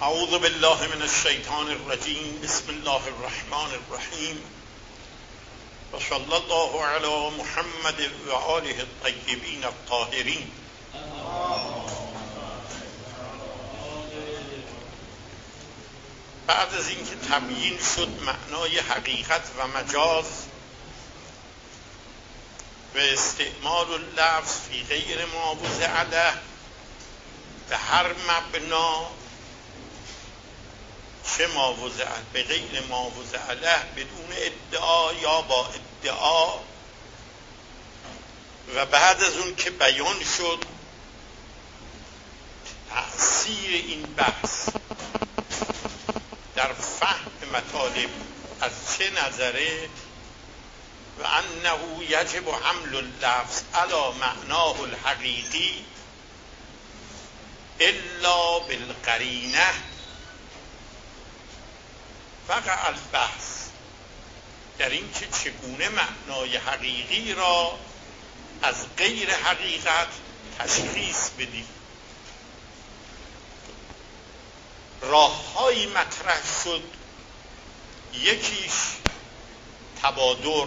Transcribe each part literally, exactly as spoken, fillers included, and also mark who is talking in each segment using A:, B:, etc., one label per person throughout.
A: اعوذ بالله من الشیطان الرجیم. بسم الله الرحمن الرحیم و صلی الله علی محمد و آله الطیبین الطاهرین. بعد از اینکه تبیین شد معنای حقیقت و مجاز و استعمال اللفظ فی غیر ما وضع له به هر مبنا، چه ما وضع به غیر ما وضع له، بدون ادعا یا با ادعا، و بعد از اون که بیان شد تأثیر این بحث در فهم مطالب از چه نظره و انه یجب حمل اللفظ علی معناه الحقیقی الا بالقرینه، وقع البحث در این که چگونه معنای حقیقی را از غیر حقیقت تشخیص بدیم. راه‌هایی مطرح شد، یکیش تبادر.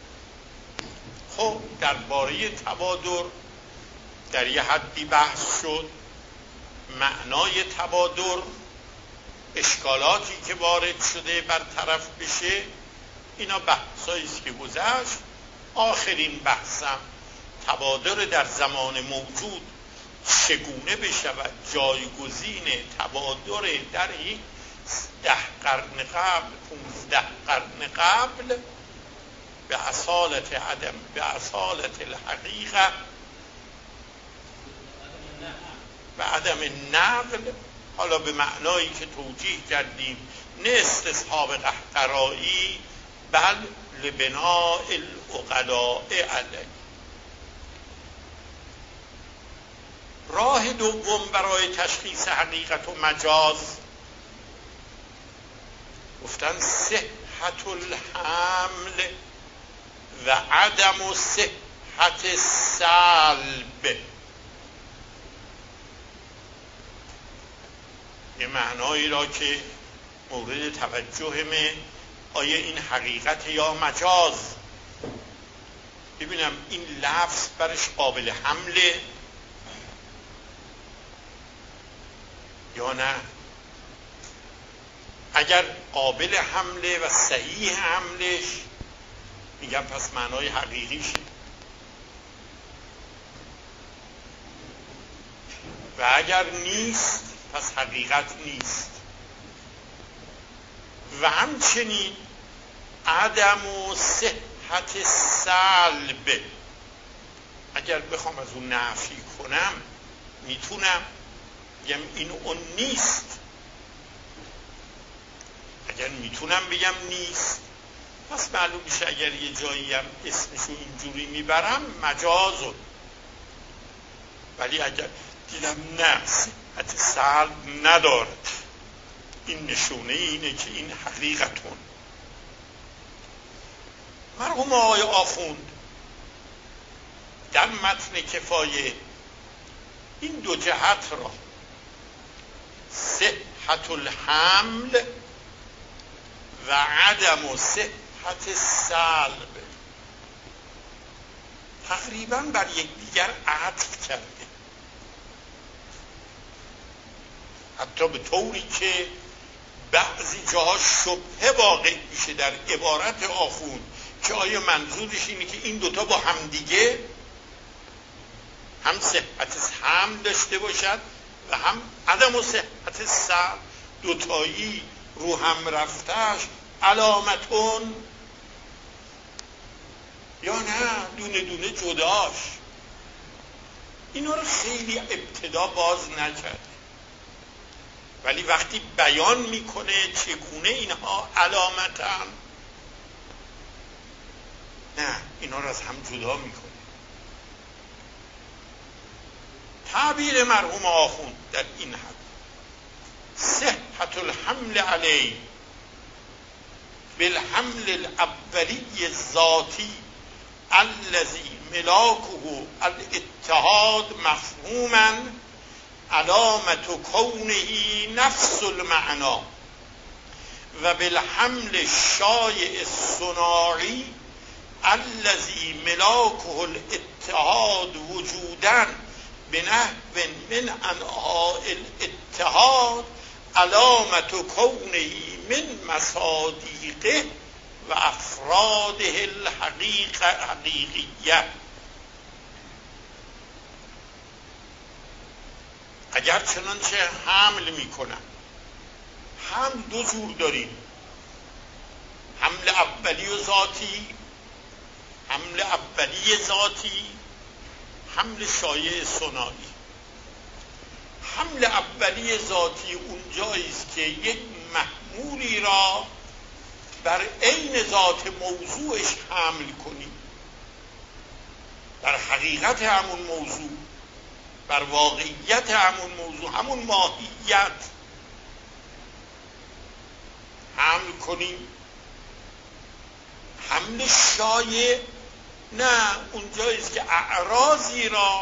A: خب درباره تبادر در یه حدی بحث شد. معنای تبادر، اشکالاتی که وارد شده برطرف بشه، اینا بحثایی است که گذشت. آخرین بحثم تبادر در زمان موجود چگونه بشود جایگزین تبادر در یک ده قرن قبل، پونزده قرن قبل، به اصالت عدم، به اصالت الحقیقه و عدم نقل. حالا به معنایی که توجیه کردیم، نه استصحاب قهقرایی بل لبناء العقلاء علیه. راه دوم برای تشخیص حقیقت و مجاز گفتن صحت الحمل و عدم صحت سلب. یه معنایی را که مورد توجهمه، آیا این حقیقت یا مجاز؟ ببینم این لفظ برش قابل حمله یا نه. اگر قابل حمله و صحیح حملش، میگم پس معنای حقیقیشه. و اگر نیست پس حقیقت نیست. و همچنین عدم و صحت سلب، اگر بخوام از اون نفی کنم میتونم بگم این اون نیست. اگر میتونم بگم نیست، پس معلوم میشه اگر یه جایی هم اسمشو اینجوری میبرم مجازه. ولی اگر دیدم نه صحت سلب ندارد، این نشونه اینه که این حقیقتون. مرحوم آقای آخوند در متن کفایه این دو جهت را، صحت الحمل و عدم صحت سلب، تقریبا بر یکدیگر عطف کرده، حتی به طوری که بعضی جاها شبهه واقع میشه در عبارت آخوند که آیا منظورش اینه که این دوتا با همدیگه هم صحت هم داشته باشد و هم عدم و صحت سلب، دوتایی رو هم رفتش علامتون، یا نه دونه دونه جداش. اینا رو خیلی ابتدا باز نکرد، ولی وقتی بیان میکنه چگونه اینها علامتن، نه اینا رو از هم جدا میکنه. تعبیر مرحوم آخوند در این حد، صحت الحمل علی بالحمل الاولی الذاتی الذی ملاکه الاتحاد مفهوما علامت کونه نفس المعنا و بالحمل شایع الصناعی الذی ملاکه الاتحاد وجودا بنحو من انواع الاتحاد علامت کونه من مصادیقه و افراده الحقیقیه. اگر چنانچه حمل میکنن، حمل دو جور داریم، حمل اولی و ذاتی، حمل اولی ذاتی، حمل شایع صناعی. حمل اولی ذاتی اونجایی است که یک محمولی را بر عین ذات موضوعش حمل کنیم، بر حقیقت همون موضوع، بر واقعیت همون موضوع، همون ماهیت حمل کنیم. حمل شایع نه، اونجاییست که اعراضی را،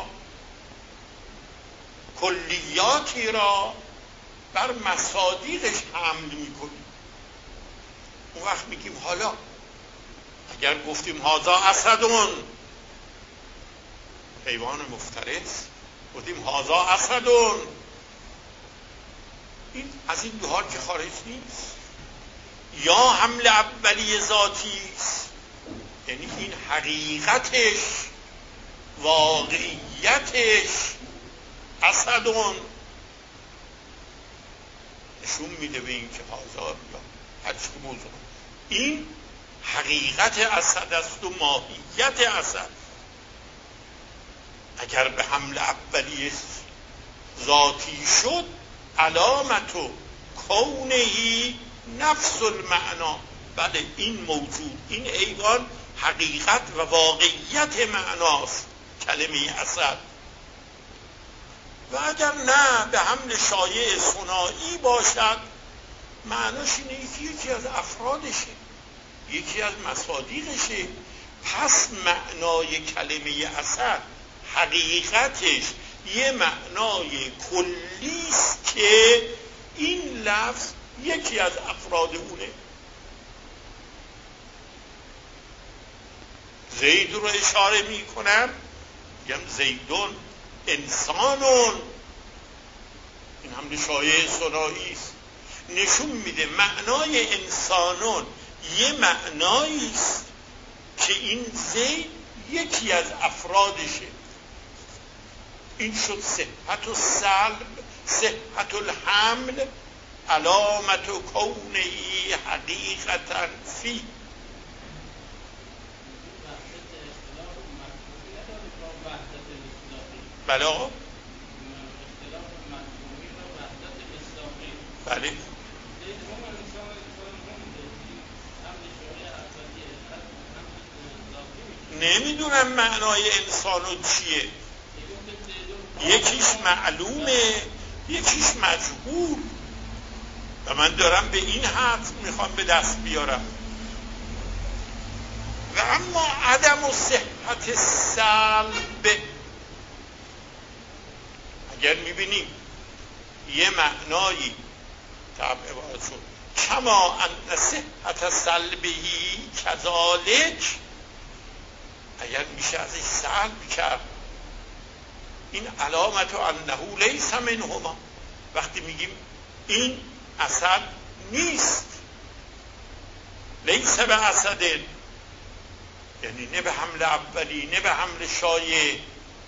A: کلیاتی را بر مصادیقش حمل میکنیم. اون وقت میگیم حالا اگر گفتیم هذا اسدون، حیوان مفترس، گفتیم هذا اسدون، این از این دوها که خارج نیست. یا حمل اولی ذاتی است، یعنی این حقیقتش، واقعیتش اسدون نشون میده به این که هازار یا هر چی که موضوع این حقیقت اسد است و ماهیت اسد. اگر به حمل اولی ذاتی شد علامت و کونهی نفس المعنا، بله این موجود، این حیوان حقیقت و واقعیت معناست، کلمه اسد. و اگر نه به حمل شایع صناعی باشد، معناش اینه یکی یکی از افرادشه، یکی از مصادیقشه. پس معنای کلمه اسد، حقیقتش یه معنای کلیست که این لفظ یکی از افراد اونه. زید رو اشاره می کنم، میگم زیدون انسانون، این هم شایع صناعی است، نشون میده معنای انسانون یه معنایی است که این زید یکی از افرادشه. این شد صحت و سلب، صحت الحمل علامت و کونهی حقیقتا فی. بله بله نمیدونم معنای انسانو چیه، یکیش معلومه یکیش مجهول و من دارم به این حد میخوام به دست بیارم. و اما عدم و صحت سلب، اگر میبینیم یه معنایی طبع عبارت شد کما ان صحت سلبی کذالک، اگر میشه ازش سلب کرد، این علامت انه لیس منهما، وقتی میگیم این اسد نیست، لیس به اسد، یعنی نه به حمل اولی نه به حمل شایع،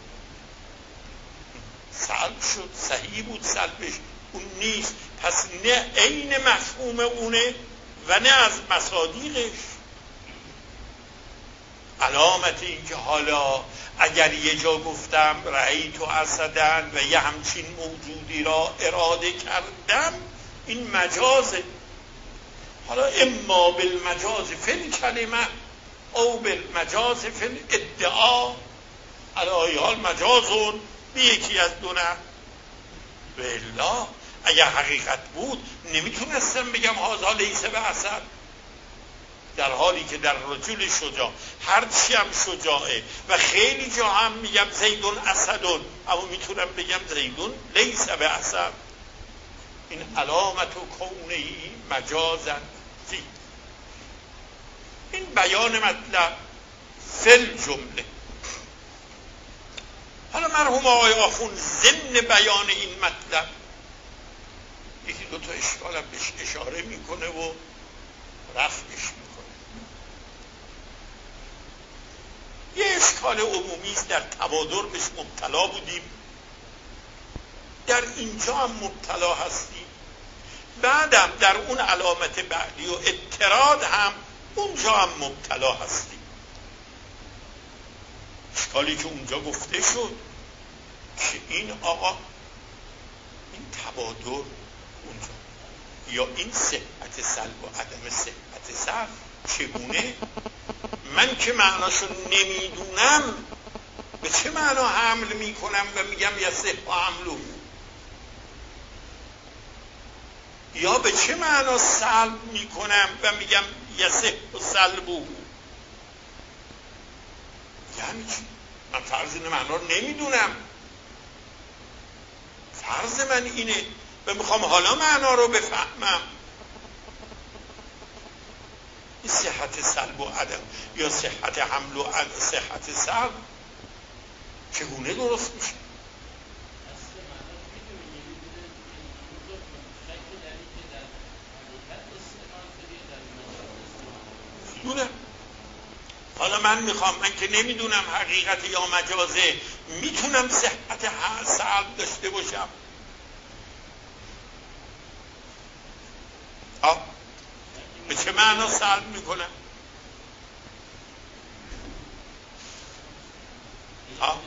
A: سلب شد، صحیح بود سلبش، اون نیست، پس نه عین مفهوم اونه و نه از مصادیقش. علامت این که حالا اگر یه جا گفتم رأیت اسدن و یه همچین موجودی را اراده کردم، این مجازه. حالا اما بالمجاز فی الکلمه او بالمجاز فی الادعا، علی حال مجازون به یکی از دو نه. بالله اگر حقیقت بود نمیتونستم بگم هذا لیس به اسد، در حالی که در رجل شجاع هرچی هم شجاعه و خیلی جا هم میگم زیدون اسدون، اما میتونم بگم زیدون لیس به اسد. این علامت و کونه مجازن فی. این بیان مطلب فل جمله. حالا مرحوم آقای آخوند ضمن بیان این مطلب یکی دو تا اشکال هم بهش اشاره میکنه و رفعش میکنه. یه اشکال عمومی است، در تبادر بهش مبتلا بودیم، در اینجا هم مبتلا هستیم، بعدم در اون علامت بعدی و اضطراد هم اونجا هم مبتلا هستیم. اشکالی که اونجا گفته شد که این آقا این تبادر اونجا یا این صحت سلب و عدم صحت سلب چگونه؟ من که معناشو نمیدونم به چه معنا حمل میکنم و میگم یصح و حملو، یا به چه معنا سلب میکنم و میگم یصح و سلبو؟ یعنی چی؟ من فرض این معنا رو نمیدونم، فرض من اینه و میخوام حالا معنا رو بفهمم. این صحت سلب و عدم یا صحت حمل و عدم صحت سلب چگونه درست میشه؟ میدونم. حالا من میخوام، من که نمیدونم حقیقت یا مجازه، میتونم صحت سلب داشته باشم. آه به چه معنا سلب میکنم؟ آه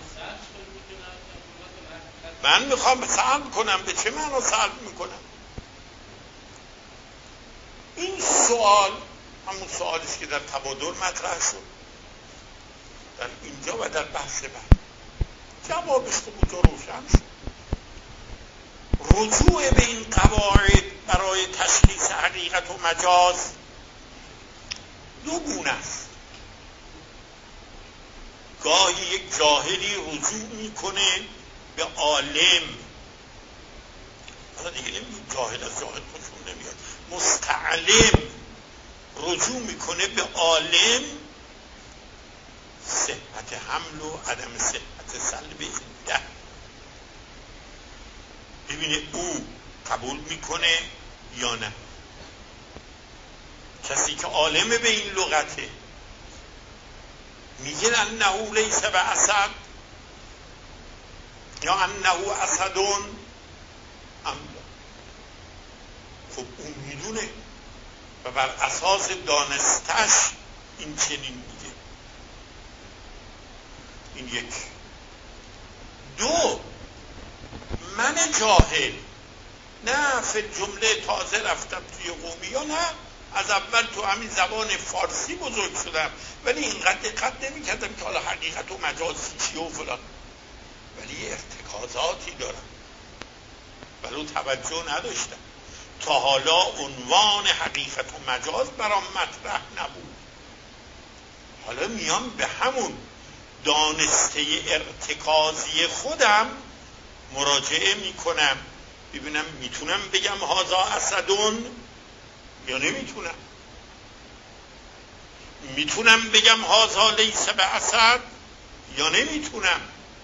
A: من میخوام سلب کنم، به چه معنا سلب میکنم؟ این سوال همون سوالی است که در تبادر مطرح شد در اینجا و در بحث بعد. جوابش که اونجا روشن شد. رجوع به این قواعد برای تشخیص حقیقت و مجاز دو گونه است. گاهی یک جاهلی رجوع میکنه به عالم، حالا دیگه نمیگه جاهل از جاهل خوشون نمیاد، مستعلم رجوع میکنه به عالم صحت حمل و عدم صحت سلب ده، ببینه او قبول میکنه یا نه. کسی که عالم به این لغته میگه انه لیس به اسد یا انه اسدون املا، خب اون میدونه و بر اساس دانستش این چنین میگه. این یک. دو، من جاهل نه فی جمله تازه رفتم توی قومی یا نه از اول تو همین زبان فارسی بزرگ شدم ولی اینقدر دقت نمی کردم که حالا حقیقت و مجاز چیه و فلان، ولی ارتکازاتی دارم ولو توجه نداشتم. تا حالا عنوان حقیقت و مجاز برام مطرح نبود، حالا میام به همون دانسته ارتکازی خودم مراجعه میکنم ببینم میتونم بگم هازا اسدون یا نمیتونم، میتونم بگم هازا لیس به اسد یا نمیتونم.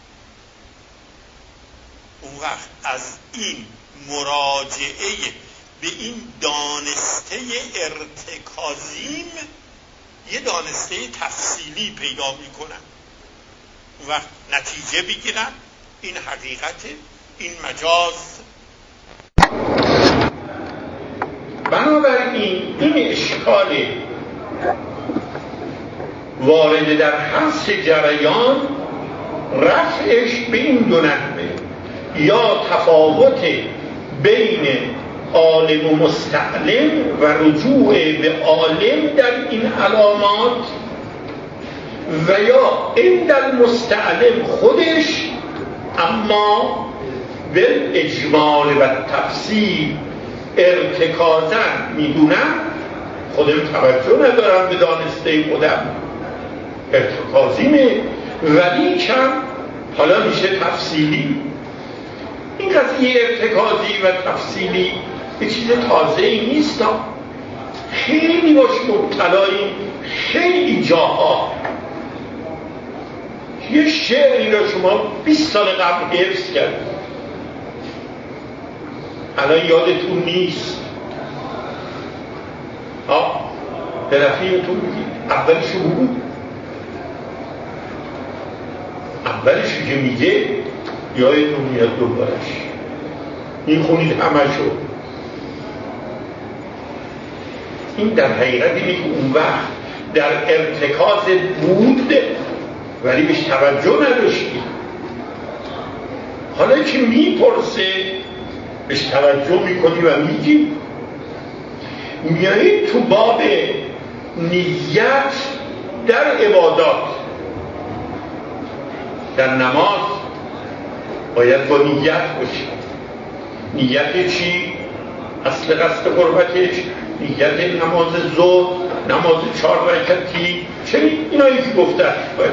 A: اون وقت از این مراجعه به این دانسته ارتکازیم یه دانسته تفصیلی پیدا میکنم، اون وقت نتیجه بگیرم این حقیقت، این مجاز. بنابراین این اشکال وارد در حس جریان رفعش به این دو نحوه، یا تفاوت بین عالم و مستعلم و رجوع به عالم در این علامات، و یا این در مستعلم خودش اما به اجمال و تفصیل ارتکازن میدونم خودم توجه ندارم به دانسته خودم، ارتکازیمه، ولی کم حالا میشه تفصیلی. این قضیه ارتکازی و تفصیلی یه چیز تازه ای نیست، خیلی باش مبتلاییم خیلی جاها. یه شعری را شما بیست سال قبل حفظ کرد، الان یادتون نیست، ها به رفیقتون میگید اولشو بود، اولشو که میگه یادتون میاد دوبارش میخونید همشو. این در حقیقت اینه که اون وقت در ارتکاز بود ولی بهش توجه نداشتی، حالا که میپرسه بهش توجه میکنی و میگی. میایید تو باب نیت در عبادات، در نماز باید با نیت باشی. نیت چی؟ اصل قصد قربتش، نیت نماز ظهر، نماز چهار رکعتی، چه اینایی که گفتن باید.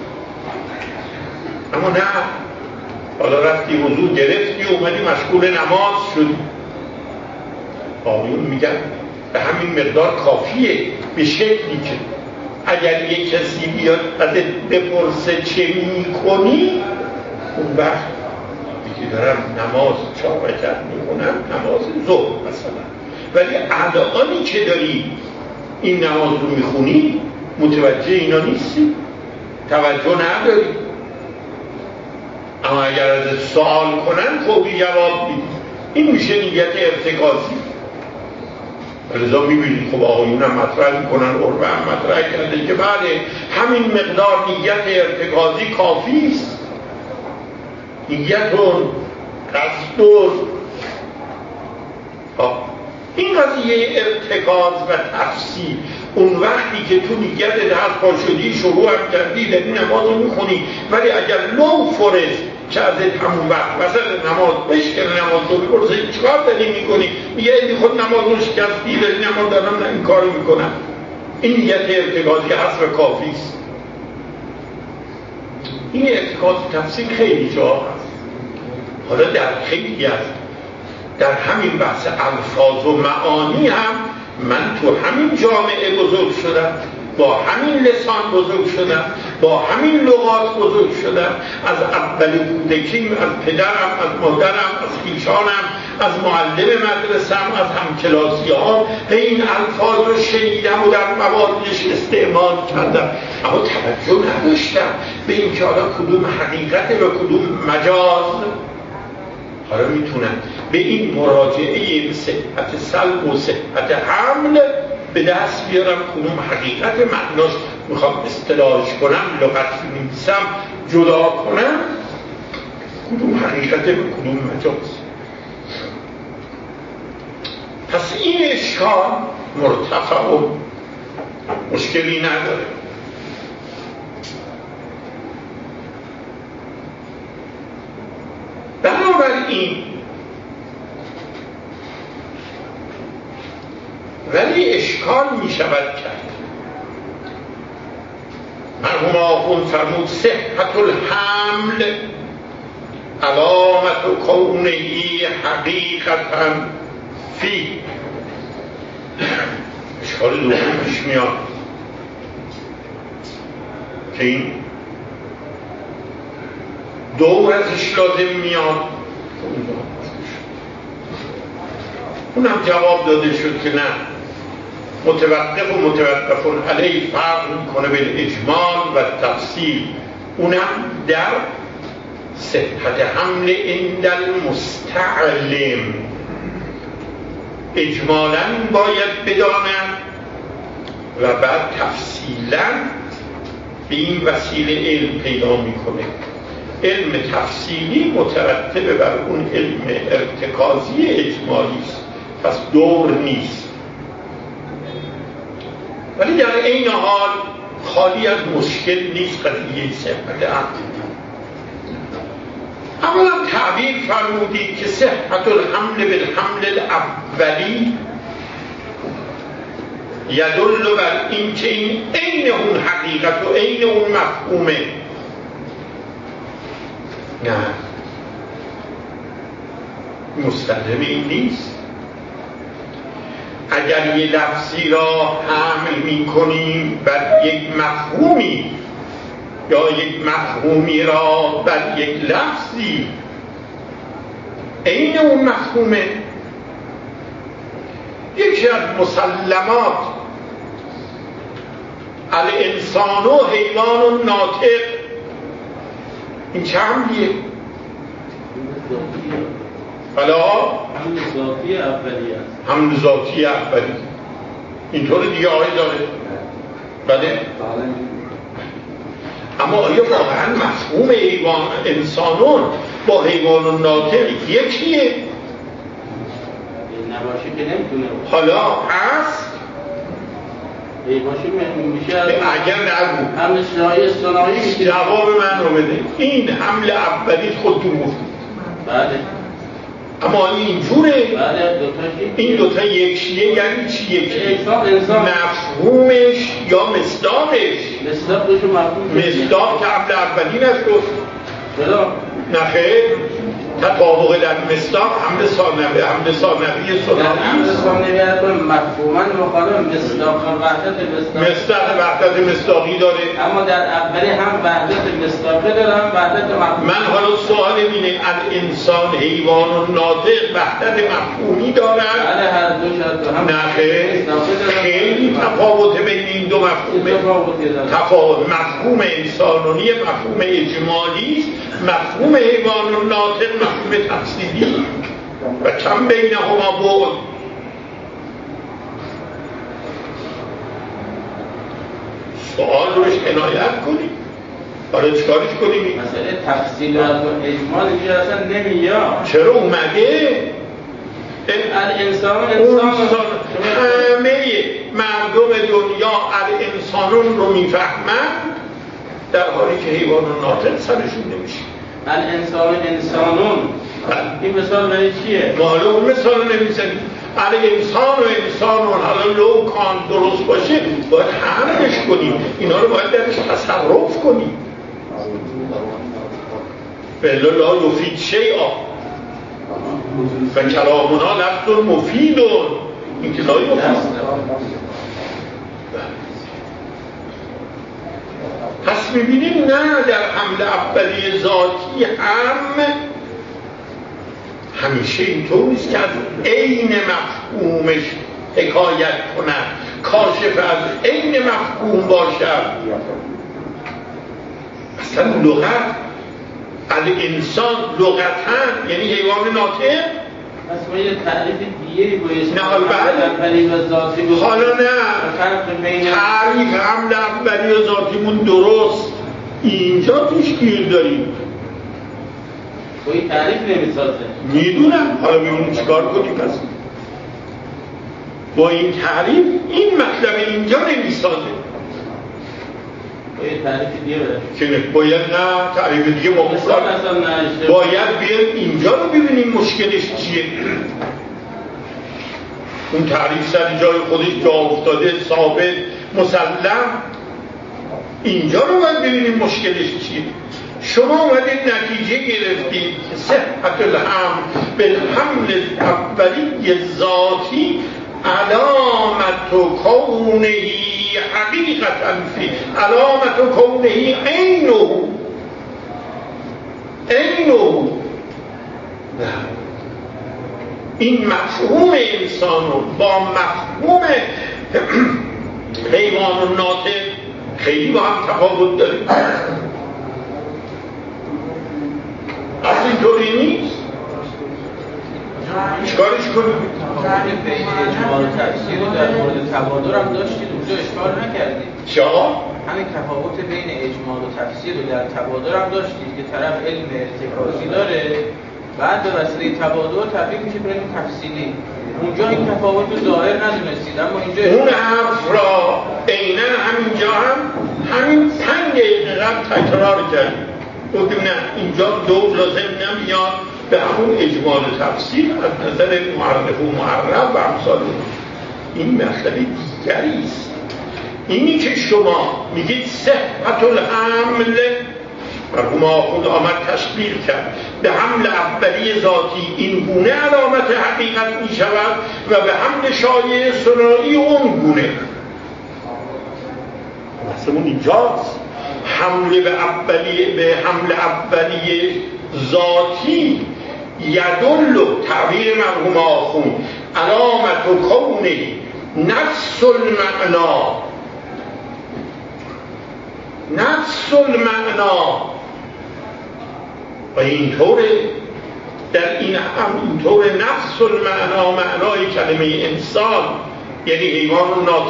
A: اما نه، حالا رفتی وضو گرفتی اومدی مشغول نماز شدی. آقایون میگن به همین مقدار کافیه، به شکلی که اگر یک کسی بیاد ازت بپرسه چه میکنی، اون وقت دیگه دارم نماز چهار رکعت میکنم، نماز ظهر مثلا. ولی الانی که داری این نماز رو میخونی متوجه اینا نیستی، توجه نداری. اما اگر از سوال کنن فوری جواب میدی، این میشه نیت ارتکازی. لذا میبینید خب آقایون هم مطرح میکنن، عربه هم مطرح کرده که بله همین مقدار نیت ارتکازی کافی است. نیتون قصدون. این قضیه ارتکاز و تفصیل اون وقتی که تو نیت دست پا شدی شروع هم کردی در این نماز رو میخونی، ولی اگر لو فرست که از همون وقت مثلا نماز بشکن نماز رو بپرسه چکار داری میکنی؟ میگه ایدی خود نماز رو شکستی در این نماز دارم این کار میکنم. این نیت ارتکازی هست و کافی است. این ارتکاز تفصیل خیلی جا هست. حالا در خیلی هست در همین بحث الفاظ و معانی هم من تو همین جامعه بزرگ شدم، با همین لسان بزرگ شدم، با همین لغات بزرگ شدم. از اول کودکیم، از پدرم، از مادرم، از خویشانم، از معلم مدرسم، از همکلاسی‌هام این الفاظ رو شنیدم و در مواردش استعمال کردم، اما توجه نداشتم به این که حالا کدوم حقیقت و کدوم مجاز. حالا میتونم به این مراجعه صحت سلب و صحت حمل به دست بیارم کدوم حقیقت معناش میخوام اصطلاحش کنم، لغت نویسم جدا کنم، کدوم حقیقت و کدوم مجاز. پس این اشکال مرتفع و مشکلی نداره. بنابراین ولی اشکال می شود کرد. مرحوم آخوند فرمود صحت الحمل علامت کونهی حقیقتا فی. اشکال دوم پیش میاد که این دور ازش لازم میاد. اونم جواب داده شد که نه، متوقف و متوقف علیه فرق میکنه بین اجمال و تفصیل. اونم در صحت حمل عند المستعلم اجمالاً باید بدانم و بعد تفصیلاً به این وسیله علم پیدا میکنه. علم تفصیلی مترتب بر اون علم ارتکازی اجمالی است، پس دور نیست، ولی در عین حال خالی از مشکل نیست قضیه صحت عقل. اولا تعبیر فرمودید که صحت الحمل بالحمل الاولی یدل بر این که این عین اون حقیقت و عین اون مفهومه. نه، مستلزم این نیست. اگر یه لفظی را حمل می کنیم بر یک مفهومی یا یک مفهومی را بر یک لفظی، عین اون مفهومه. یکی از مسلمات الانسان و حیوان و ناطق، این چه حملیه؟ حالا
B: حمل ذاتی اولی است.
A: حمل ذاتی اولی اینطور دیگه آقای داره. بله. اما آیا واقعا مفهوم حیوان انسانون با حیوان و ناطق یکیه؟
B: نباشه که نمیتونه.
A: حالا هست؟
B: باشه میشه.
A: اگر نگو
B: حمل صناعی صناعی میشه.
A: جواب من رو بده. این حمل اولی خودتون گفتید.
B: بله.
A: اما اینجوره.
B: بله دوتاشی.
A: این دوتا یکیه یعنی چی یکی؟
B: انسان انسان
A: مفهومش یا مصداقش؟
B: مصداقش و مفهومش.
A: مصداق که حمل اولی نشد.
B: چرا؟
A: نخیر. تطابق در مصداق حمل ثانوی حمل ثانوی ثنایی
B: حمل ثانوی مفهوما مخالف مصداق وحدت مصداق
A: مصداق وحدت مصداقی داره.
B: اما در اولی هم وحدت مصداقی داره هم وحدت مفهومی.
A: من حالا سوال اینه الانسان حیوان و ناطق وحدت مفهومی دارن؟
B: بله هر دو شد هم.
A: نخیر. خیلی تفاوت بین این دو مفهومه. تفاوت مفهوم انسانونی مفهوم اجمالی است، مفهوم حیوان و ناطق مفهوم تفصیلی و کم بینهما بعد. سوال روش عنایت کنیم. حالا چیکارش کنیم؟
B: مسئله تفصیلات و اجمال اینجا اصلا نمیاد.
A: چرا اومده؟
B: الانسان انسان
A: همه مردم دنیا الانسانون رو میفهمند در حالی که حیوان و ناطق سرشون نمیشه.
B: الانسان انسانون این مثال برای چیه؟
A: ما حالا اون مثال نمیزنیم. الانسان و انسانون حالا لو کان درست باشه باید حملش کنیم، اینا رو باید درش تصرف کنیم. بلا لا یفید شیئا و کلامنا لفظ مفید این که لا یفید. پس میبینیم نه در حمل اولی ذاتی هم همیشه اینطور نیست که از عین مفهومش حکایت کنند، کاشف از عین مفهوم باشد. اصلا لغت الانسان لغتاً یعنی حیوان ناطق.
B: پس ما یه تعریف دیگری باید
A: نه اولی
B: و ذاتی
A: حالا نه تعریف حمل اولی و ذاتیمون درست اینجا توش گیر داریم.
B: با این تعریف نمیسازه.
A: میدونم. حالا میمونیم چیکار کنیم؟ پس با این تعریف این مطلب اینجا نمیسازه.
B: باید تعریف دیگه بده.
A: که باید نه تعریف دیگه ما مطلب باید بیایم اینجا رو ببینیم مشکلش چیه. اون تعریف سر جای خودش جا افتاده ثابت مسلم، اینجا رو باید ببینیم مشکلش چیه. شما اومدید نتیجه گرفتید صحت الحمل بالحمل اولی ذاتی علامت کونه حقیقتا فی علامت کونه عینه عینه. این مفهوم انسانو با مفهوم حیوان و ناطق خیلی با هم تفاوت داره. از اینطوری نیست. چیکارش کنیم؟
B: تعریف بین اجمال و تفسیر رو در مورد تبادر هم داشتید اونجا اشکال نکردید.
A: چرا؟
B: همین تفاوت بین اجمال و تفسیر رو در تبادر هم داشتید که طرف علم ارتکازی داره بعد به وسیله تبادر تبدیل میشه به علم تفصیلی. اونجا این تفاوت رو ظاهر ندونستید اما اینجا
A: اون حرف را عیناً همینجا هم همین پنج دقیقه قبل تکرار کردیم. گفتیم نه اینجا دو لازم نمیاد به همون اجمال تفسیر از نظر معرف و معرف و امثال این مسئله نیست. دیگریست. اینی که شما میگید صحت الحمل، مرحوم آخوند آمد تشبیه کرد به حمل اولی ذاتی این گونه علامت حقیقت می شود و به حمل شایع ثنایی اون گونه. مثلا اینجاست حمل به اولی به حمل اولی ذاتی یدل تعبیر مرحوم آخوند علامت و کونه نفس المعنا، نفس المعنا. و اینطوره در این هم اینطور نفس المعنا معنای کلمه انسان یعنی حیوان و ناطق.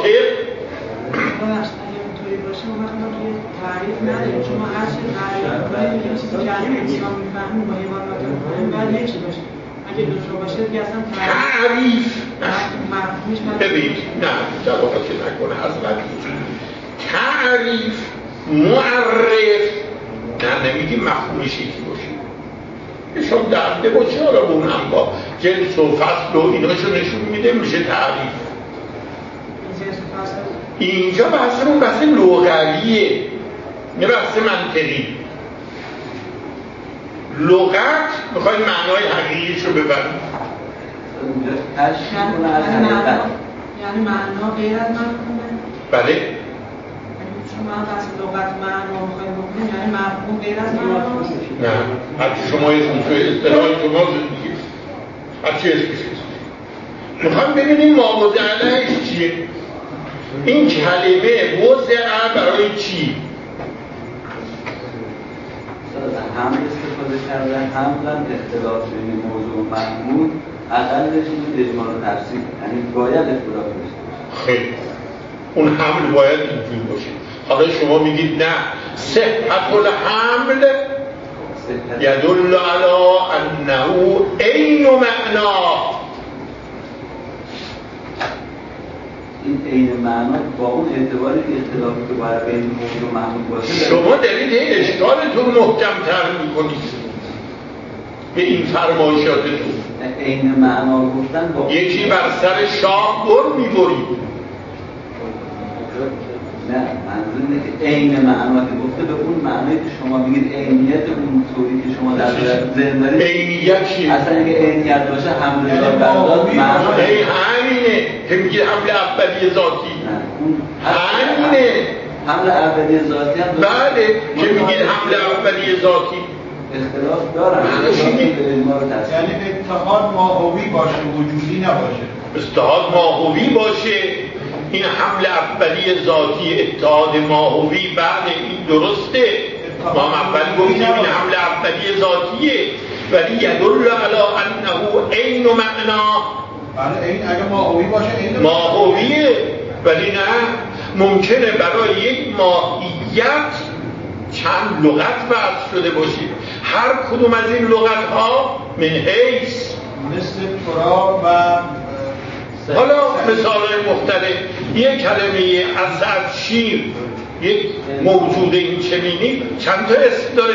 C: اینطوری باشه ما توی تعریف نداریم، چون ما هر چی تعریف کنیم یه چیزی که از انسان میفهمیم با حیوان ناطق کنیم باید یکی باشه. اگه دوتا باشه دیگه اصلا
A: تعریف
C: مفهومش
A: ببینید نه جواباتی نکنه اصلا تعریف معرف نه نمیگیم مفهومش یکی باشه، نشون دهنده باشه، حالا اون هم با جنس و فصل و ایناشو نشون میده میشه تعریف. اینجا بحث اون بحث لغویه نه بحث منطقی. لغت میخواید معنای حقیقیش رو ببرید.
C: یعنی معنا غیر از مفهومه؟
A: بله.
C: شما بحث لغت معنا میخواید بکنید یعنی مفهوم غیر از معنا؟
A: نه، هرچی شما اسم توی اصطلاح شما زندگی هرچی اسمش میخوایم ببینیم معوض علیهش چیه. این کلمه وضع برای چی؟
D: هم استفاده کردن هم اختلاف بین موضوع و محمول اقلش این اجمال و تفسیر، یعنی باید اختلاف داشته.
A: خیلی اون حمل باید اینجور باشه. حالا شما میگید نه صحت الحمل یدل علی انه عین معنا.
D: این عین معنا با اون اعتباری که اختلافی که باید بین موضوع و محمول باشه
A: شما دارید این اشکالتون محکم‌تر میکنید به این فرمایشاتتون.
D: عین معنا گفتن با
A: یکی بر سر شاه بر میبرید.
D: نه منظور اینه که عین معنا که گفته به اون معنایی که شما میگید عینیت اون طوری که شما در ذهن دارید
A: عینیت چیه؟
D: اصلا اگه عینیت باشه حمل برداشت معنا
A: ای همینه که میگید حمل اولی ذاتی. همینه
D: حمل اولی ذاتی هم
A: بله که میگید حمل اولی ذاتی
D: اختلاف دارن.
E: یعنی اتحاد ماهوی باشه وجودی نباشه.
A: اتحاد ماهوی باشه. این حمل اولی ذاتی اتحاد ماهوی بله این درسته. ما هم اولی گفتیم این حمل اولی ذاتیه ولی یدل علی انه عین معنا.
E: بله این اگه ماهوی باشه عین
A: ماهویه ولی نه ممکنه برای یک ماهیت چند لغت وضع شده باشید. هر کدوم از این لغت ها من حیث
E: مثل تراب و
A: حالا مثال مختلف یک کلمه اسد شیر یک موجود این چنینی چند تا اسم داره.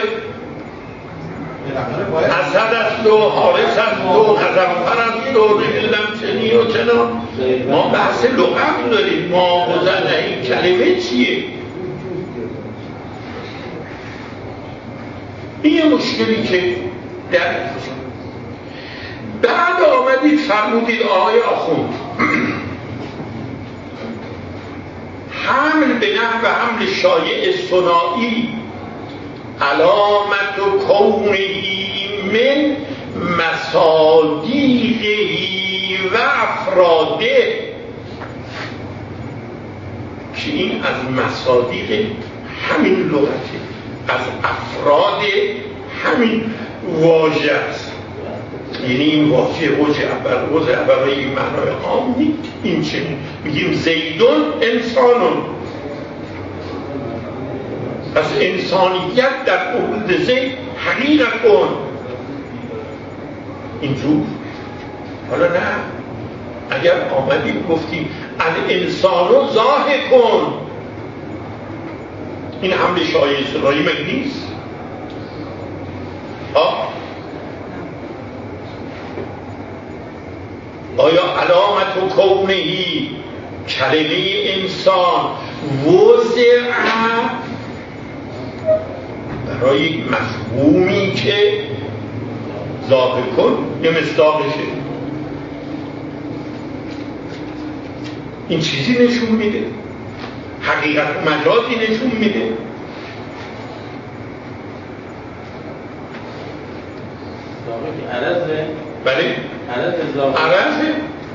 A: اسد است و حارس است و غضنفر است و نمیدونم چنی و چنا. ما بحث لغت داریم. ما بزن این کلمه چیه؟ این یه مشکلی که در بعد آمدید فرمودید آقای آخوند حمل به نحو حمل شایع ثنایی علامت و کونهی من مصادیقهی و افراده که این از مصادیق همین لغته، از افراد همین واژه است. یعنی این واژه واژه اول واژه اول این معنای عام نیست. این چه میگیم زیدون انسانون، پس انسانیت در مورد زید حقیقت کن اینجور. حالا نه اگر آمدیم گفتیم الانسانو ظاهر کن، این حمل شایع ثنایی مگه نیست؟ آه آیا علامت و کونهی کلمه انسان وضع برای یک مفهومی که ظاهر کن یه مصداقشه. این چیزی نشون میده، حقیقت و مجازی نشون میده.
B: عرضه؟
A: بله
B: عرض ظاهر
A: عرضه.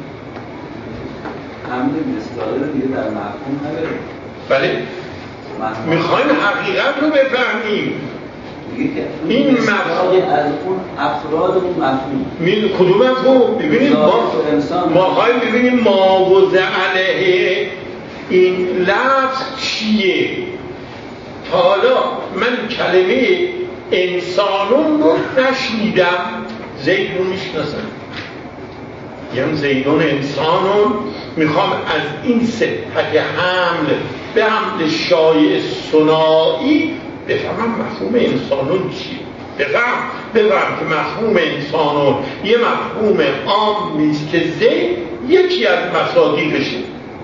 D: همین مصداقه دیگه در مفهوم نداره.
A: بله میخوایم حقیقت رو بفهمیم. این مفهوم
D: از اون افراد اون مفهوم
A: می کدوم مفهوم؟ ببینید ما ما خواهیم ببینیم ما وضع علیه این لفظ چیه. تا حالا من کلمه انسانون رو نشنیدم، زید رو میشناسم، یعنی زیدون انسانون. میخوام از این صفت حمل به حمل شایع ثنایی بفهمم مفهوم انسانون چیه. بفهم بفهم که مفهوم انسانون یه مفهوم عام نیست که زید یکی از مصادیقشه.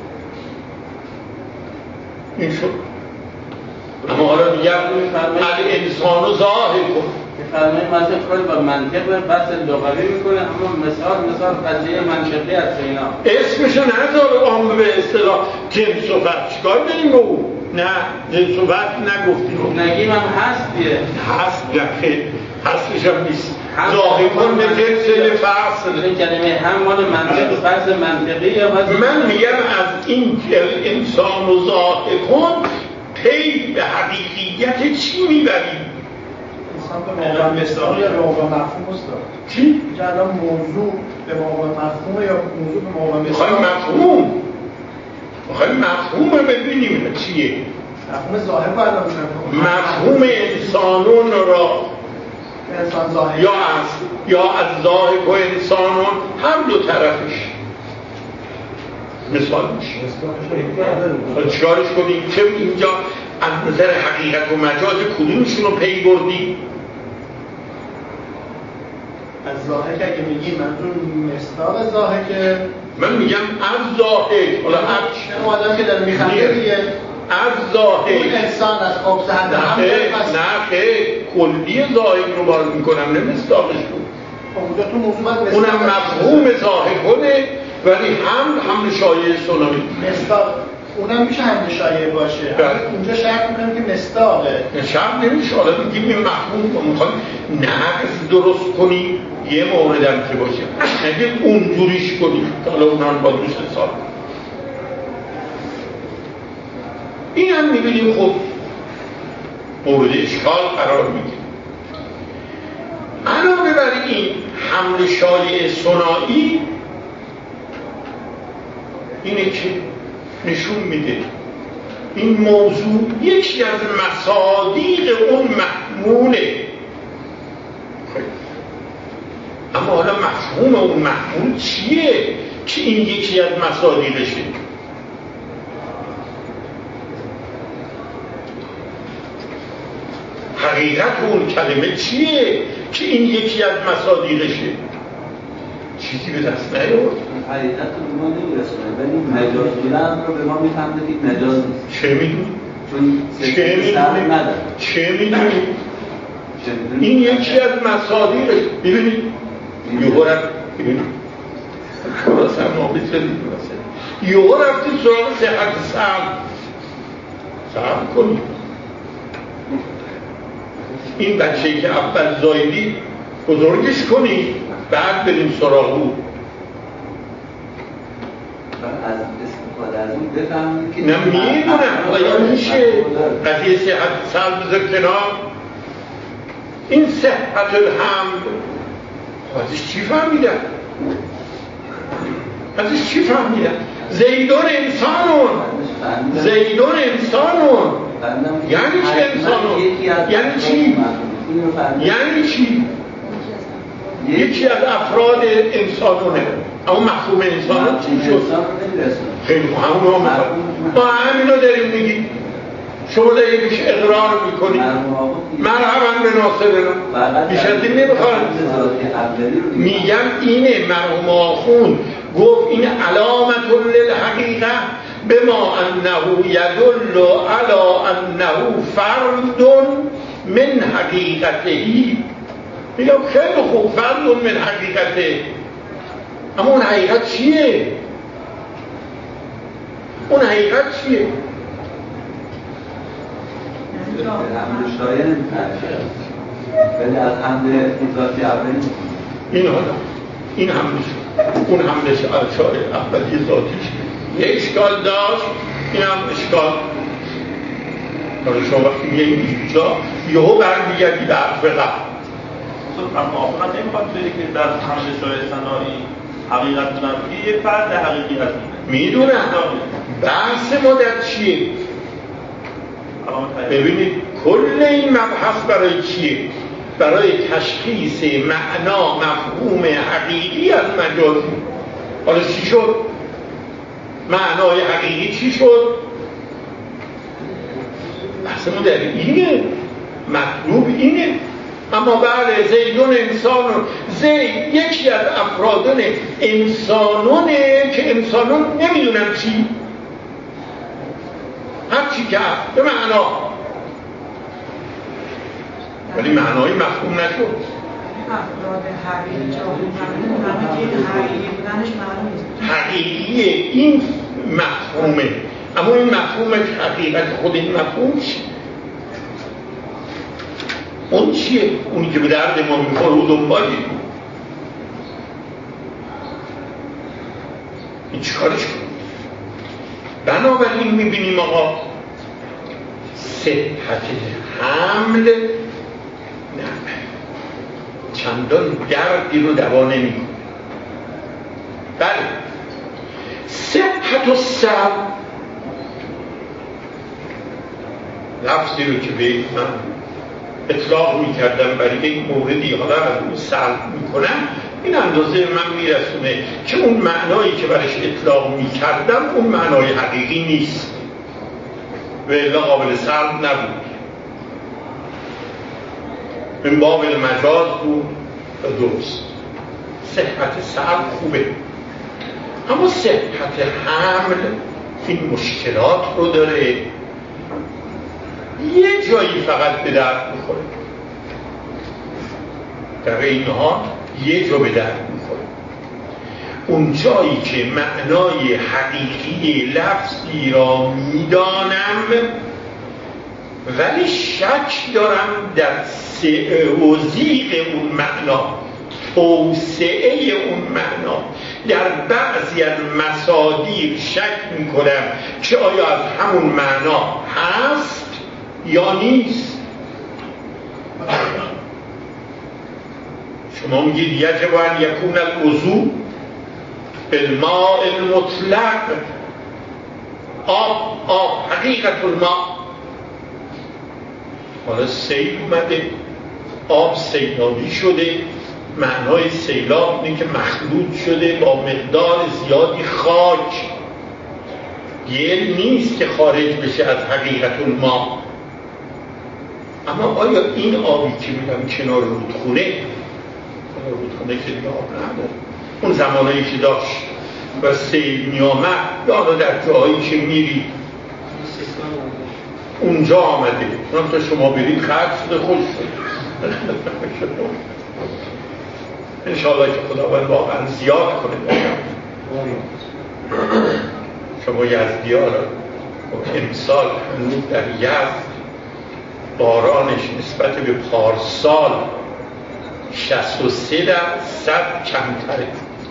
A: این شد. اما حالا میگم الانسانو ظاهر کن.
B: میفرمایید مثلا کاری با منطق بحث لغوی میکنه، اما مثال مثال قضیه منطقی از اینا
A: اسمشو نذار عام به اصطلاح جنس و فرد. چیکار داریم او؟ نه جنس و فرد نگفتیم،
B: نگیم هم هست دیگه.
A: هست نخیر، هستش هم نیست. ظاهر کن به جنس فصل.
B: این کلمه هم مال منطق فرض منطقی یا
A: من میگم از این انسان و ظاهر کن پی به حقیقیت چی میبریم؟
E: انسان به موقع مصداق یا به موقع مفهوم استاد؟
A: چی؟
E: که الان موضوع به موقع مفهوم یا موضوع به موقع مصداق؟
A: میخوایم مفهوم میخوایم مفهوم ببینیم چیه؟
E: مفهوم ظاهر باید ببینیم.
A: مفهوم انسانون را
E: انسان ظاهر
A: یا از یا از ظاهر و انسانون هم دو طرفش مثال میشه. چیکارش کنیم؟ چه اینجا از نظر حقیقت و مجاز کدومشون رو پی بردیم؟
E: از ظاهر که اگه میگیم منظور مصداق ظاهر که
A: من میگم از ظاهر. حالا هر
E: اون آدم که داره میخنده دیگه
A: از ظاهر
E: اون انسان از خبث هم هم
A: نه خیلی کلی ظاهر رو بار میکنم، نه مصداقش بود.
E: اونجا تو موضوع باید
A: اونم مفهوم ظاهر کنه ولی هم حمل شایع ثنایی.
E: مصداق اونم میشه حمل شایع باشه. اونجا شرط میکنیم که مصداقه.
A: شرط نمیشه. حالا میگیم این مفهوم رو میخوایم نقض درست کنیم یه موردم که باشه، نگه اونجوریش کنیم. حالا اونان با دوست حساب این هم میبینیم خب مورد اشکال قرار میگیره. علاوه بر این حمل شایع ثنایی اینه که نشون میده این موضوع یکی از مصادیق اون محموله. اما حالا مفهوم اون محمول چیه که این یکی از مصادیقشه؟ حقیقت اون کلمه چیه که این یکی از مصادیقشه؟ چیزی به دست نیاورد.
D: حقیقت رو به ما نمیرسونه ولی مجاز بودن رو به ما میفهمده که مجاز نیست.
A: چه میدونی؟
D: چون
A: چه میدونی؟ چه میدونی؟ این یکی از مصادیقش. ببینید یهو رفت ببینید خلاص هم نابید شدید یهو رفتی سراغ صحت سلم سلم کنید. این بچه‌ای که اول زایدی بزرگش کنید بعد بریم سراغ او.
D: از استفاده از اون بفهمید که
A: نه میدونم آیا میشه قضیه صحت سلم بذار کنار. این صحت الحمد ازش چی فهمیدن؟ ازش چی فهمیدن؟ زیدون انسانون زیدون انسانون یعنی چی انسانون؟ یعنی چی؟ یعنی چی؟ یکی از افراد انسانونه. اما مفهوم انسانون چی شد؟ خیلی همون هم ما همین رو داریم میگیم. شما داریم بیش اقرار میکنید مرحبا به ناصرنا بیش از این نمیخواد. میگم اینه مرحوم آخون گفت این علامت للحقیقت الحقیقه بما انه یدل علی انه فرد من حقیقته. میگم خیلی خوب، فرد من حقیقته، اما اون حقیقت چیه؟ اون حقیقت چیه؟
D: حمد شایع نمی‌کنه، ولی از حمد ذاتی اولی
A: این حالا این حمدش، اون حمدش شایع اولی ذاتیش یه اشکال داشت، این هم اشکال. حالا شما وقتی میگه اینجا یهو برمیگردی به حرف قبل.
F: اما آخرا نمیخواد بری که در حمد شایع ثنایی حقیقت منفی یه فرد حقیقی هست.
A: میدونم بحث ما در چیه؟ ببینید کل این مبحث برای چیه؟ برای تشخیص معنا مفهوم حقیقی از مجازی. حالا چی شد؟ معنای حقیقی چی شد؟ بحث ما در اینه، مطلوب اینه. اما بله زیدون انسانون، زید یکی از افرادان انسانونه که انسانون نمیدونن چی، هر چی که به معنا، ولی معنای مفهوم نشد.
C: افراد حقیقی جاهل حقیقی بودنش معلوم نیست.
A: حقیقی این مفهومه، اما این مفهوم حقیقت خود این مفهوم چی؟ اون چیه؟ اونی که به درد ما میخوره و دنبالی این چی کارش کنید؟ بنابراین میبینیم آقا صحت حمل نه چندان دردی رو دوا نمی‌کنه. بله صحت و سب لفظی رو که به من اطلاق میکردم برای یک موردی حالا از اون سلب میکنم، این اندازه من میرسونه که اون معنایی که برش اطلاق میکردم اون معنای حقیقی نیست و الا قابل سلب نبود، من باب مجاز بود و درست. صحت سلب خوبه، اما صحت حمل این مشکلات رو داره، یه جایی فقط به درد میخوره، در این ها یه جا به درد میخوره، اون جایی که معنای حقیقی لفظی را میدانم ولی شک دارم در توضیح اون معنا، توسعه اون معنا، در بعضی از مصادیق شک میکنم که آیا از همون معنا هست یا نیست. شما میگید یجب ان یکون الوضوء بالماء المطلق، آب آب حقیقت الماء. حالا سیل اومده، آب سیلابی شده، معنای سیلاب اینه که مخلوط شده با مقدار زیادی خاک، گل نیست که خارج بشه از حقیقت الماء. اما آیا این آبی که میگم کنار رودخونه، رودخونه که دیگه آب نداره، اون زمانایی که داشت و سیل میامد، یا در جایی که میری اونجا آمده، اونم تا شما برید خرج شده، خوش شده انشاءالله که خداوند واقعا زیاد کنه. شما یزدی ها را امسال هنوز در یزد بارانش نسبت به پارسال شصت و سه درصد کمتره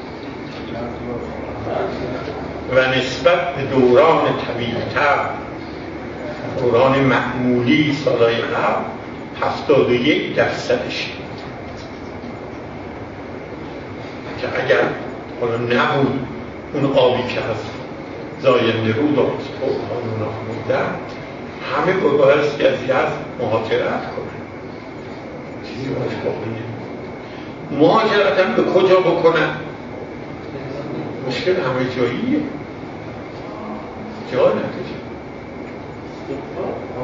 A: و نسبت به دوران طویل‌تر، دوران معمولی سالهای قبل هفتاد و یک درصدش، که اگر حالا نبود اون آبی که از زاینده رود و قانون آمودن، همه بایستی از یزد مهاجرت کنن. چیزی باش باقیه مهاجرت هم به کجا بکنن؟ مشکل همه جاییه، جا نکشه.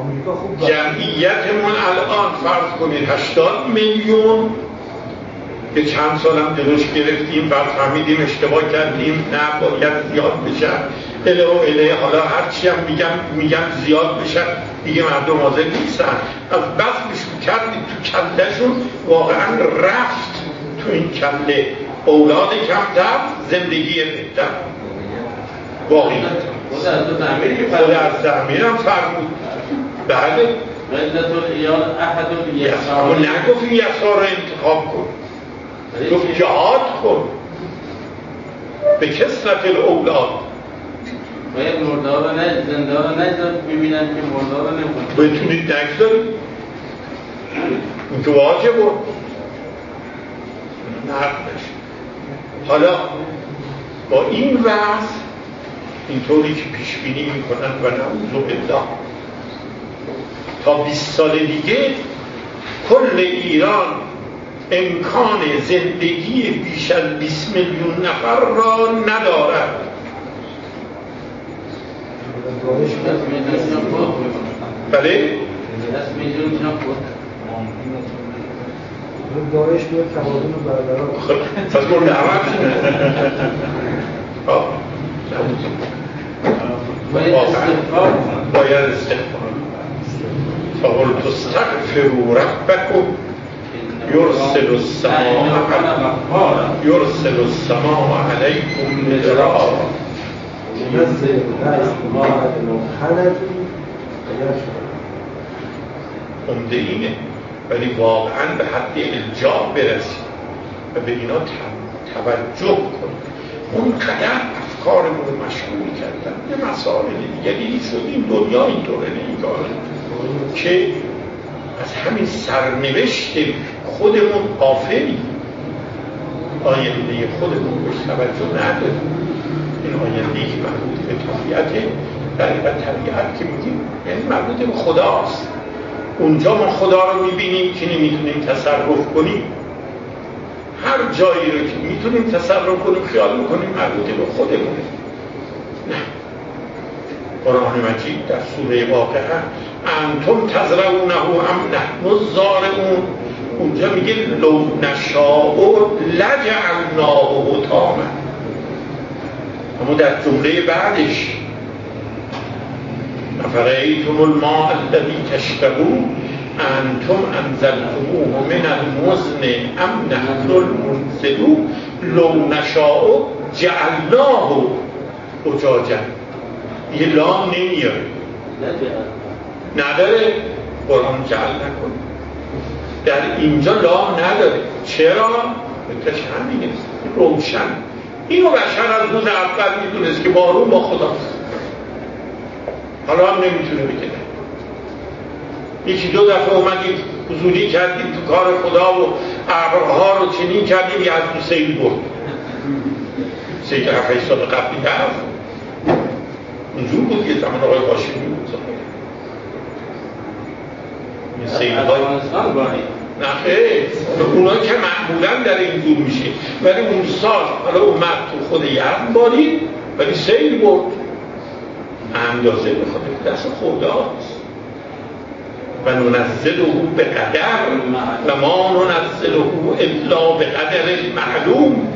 A: جمعیتمون الان فرض کنید هشتاد میلیون، یه چند سالم جلوش گرفتیم، بعد فهمیدیم اشتباه کردیم، نه باید زیاد بشن، اله و اله. حالا هرچی هم میگم میگم زیاد بشن، دیگه مردم حاضر نیستن. از بس میشون کردیم تو کلهشون، واقعا رفت تو این کله اولاد کمتر، زندگی بهتر. واقعی
B: خود از دو تعمیری که
A: خود از تعمیر هم فرمود. بله
B: قلت الایال احد
A: اما
B: الیسار،
A: نگفت این یسار رو انتخاب کن، گفت جهاد کن به کثرت الاولاد.
B: باید مردار رو نه زنده رو نگذارید ببینن که مردار رو نکنید،
A: بتونید نگذارید، این که واجب بود نقدش. حالا با این وضع اینطوری که پیش بینی میکنن و نعوذ بالله تا بیست سال دیگه کل ایران امکان زندگی بیش از بیست میلیون نفر را ندارد. بله؟
G: دارش بیاد توازن و برقرار
A: خب پس مورد عمل
B: باید استغفار
A: باید استغفار فقل تستغفروا ربکم یرسل السماء یرسل السماء علیکم مدرارا
G: نزل رأس ماعد مبحنتی
A: عمده اینه، ولی واقعا به حد الجا برسید و به اینا توجه کنید. اون قدر افکارمون رو مشغول کردن یه مسائل دیگری شدیم، دنیا اینطوره نمیگاره که از همین سرنوشت خودمون غافلیم، آینده خودمون بهش توجه نداریم. این آینده که مربوط به طبیعته، در این طبیعت که میگیم یعنی مربوط به خداست. اونجا ما خدا رو میبینیم که نمیتونیم تصرف کنیم، هر جایی رو که میتونیم تصرف کنیم خیال میکنیم مربوط به خودمونه. نه، قرآن مجید در سوره واقعه انتم تزرعونه ام نحن الزارعون، اونجا میگه لو نشاء لجعلناه حطاما، اما در جمله بعدش افرأیتم الماء الذی تشربون انتم انزلتموه من المزن ام نحن المنزلون لو نشاء جعلناه اجاجا. یه لام نمیاره، نداره، قرآن جعل نکن، در اینجا لام نداره. چرا؟ بهتش همینه، روشن. اینو بشر از روز اول میدونست که بارون با خداست، حالا هم نمیتونه بگه. یکی دو دفعه اومدیم حضوری کردیم تو کار خدا و ابرها رو چنین کردیم یه از تو سیل برد. سیل هفت سال قبلی هفت اونجور بود، یه زمان آقای هاشمی بود این سیل های نه خیلی اونا که معمولا در این دور میشه، ولی اون سال حالا اومد تو خود یرم بارید ولی سیل برد. اندازه به خود دست خداست. و ننزله به قدر و ما ننزله الا به قدر معلوم.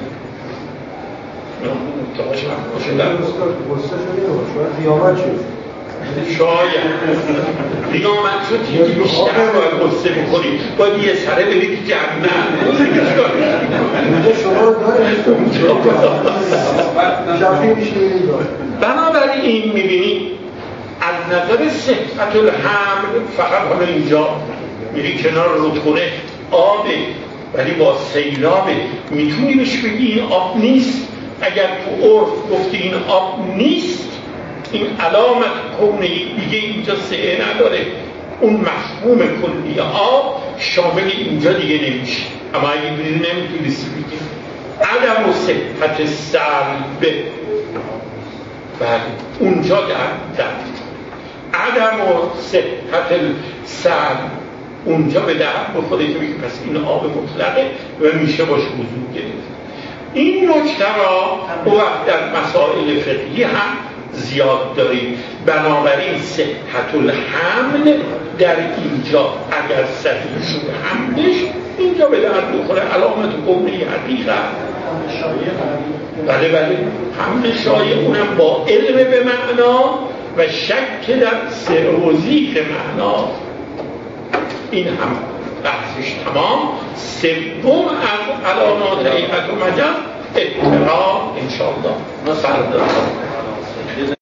A: تاش هم باشه در
G: گسته شده شاید قیامت شد،
A: شاید قیامت شد یکی بیشتر باید گسته بکنی، باید یه سره برید جهنم.
G: اینجا شما رو دارید شفی میشه بینید.
A: بنابراین این میبینید از نظر صحت الحمل فقط حالا اینجا میری کنار رودخونه آبه، ولی با سیلابه. میتونی بهش بگی این آب نیست؟ اگر تو عرف گفتی این آب نیست، این علامت کونه دیگه اینجا سعه نداره. اون مفهوم کلی آب شامل اینجا دیگه نمیشه. اما اگه نمیتونیست بگی عدم و صحت سلب، بله اونجا در در عدم و صحت سلب اونجا به درد بخوره که بگی پس این آب مطلقه و میشه باش وضو گرفت. این نکته را او وقت در مسائل فقهی هم زیاد داریم. بنابراین صحت الحمل در اینجا اگر صحیح شد حملش اینجا به درد بخوره، علامت کبری حقیقت. بله بله حمل شایع اونم با علم به معنا و شک در سروزیق معنا، این هم بحثش تمام. سوم از علامات حقیقت و مجاز اطلاع انشاءالله.